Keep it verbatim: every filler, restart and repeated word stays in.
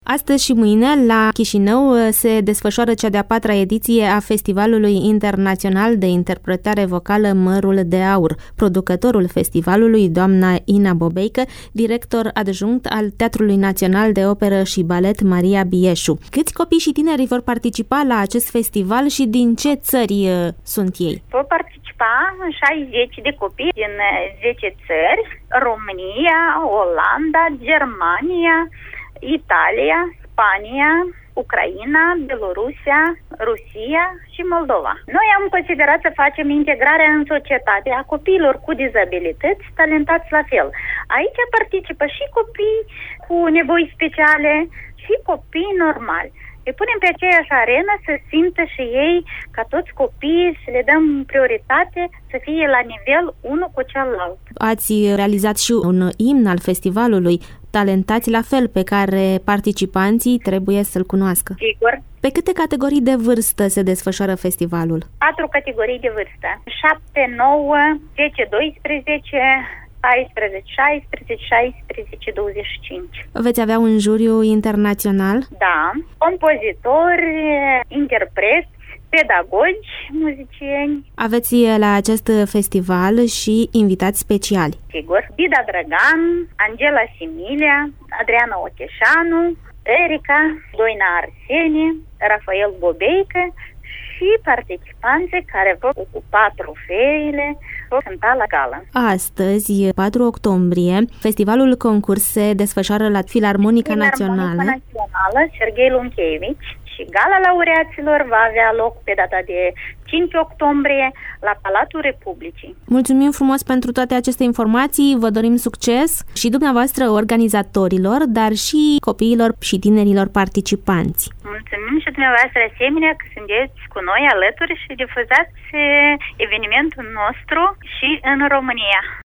Astăzi și mâine, la Chișinău, se desfășoară cea de-a patra ediție a Festivalului Internațional de Interpretare Vocală Mărul de Aur. Producătorul festivalului, doamna Ina Bobeică, director adjunct al Teatrului Național de Operă și Balet Maria Bieșu. Câți copii și tineri vor participa la acest festival și din ce țări uh, sunt ei? Vor participa șaizeci de copii din zece țări: România, Olanda, Germania, Italia, Spania, Ucraina, Belorusia, Rusia și Moldova. Noi am considerat să facem integrarea în societate a copiilor cu dizabilități, talentați la fel. Aici participă și copii cu nevoi speciale și copii normali. Îi punem pe aceeași arenă să simtă și ei ca toți copiii, să le dăm prioritate să fie la nivel unul cu celălalt. Ați realizat și un imn al festivalului, talentați la fel, pe care participanții trebuie să-l cunoască. Sigur. Pe câte categorii de vârstă se desfășoară festivalul? Patru categorii de vârstă. șapte, nouă, zece, doisprezece, paisprezece, șaisprezece, șaisprezece, douăzeci și cinci. Veți avea un juriu internațional? Da. Compozitori, interpreți, pedagogi, muzicieni. Aveți la acest festival și invitați speciali. Sigur. Dida Drăgan, Angela Similia, Adriana Ocheșanu, Erica, Doina Arsenie, Rafael Bobeică și participanții care vor ocupa trofeile, vor cânta la gală. Astăzi, patru octombrie, festivalul concurs se desfășoară la Filarmonica Națională. Filarmonica Națională, Serghei Lunchevici. Și gala laureaților va avea loc pe data de cinci octombrie la Palatul Republicii. Mulțumim frumos pentru toate aceste informații, vă dorim succes și dumneavoastră organizatorilor, dar și copiilor și tinerilor participanți. Mulțumim și dumneavoastră asemenea că sunteți cu noi alături și difuzați evenimentul nostru și în România.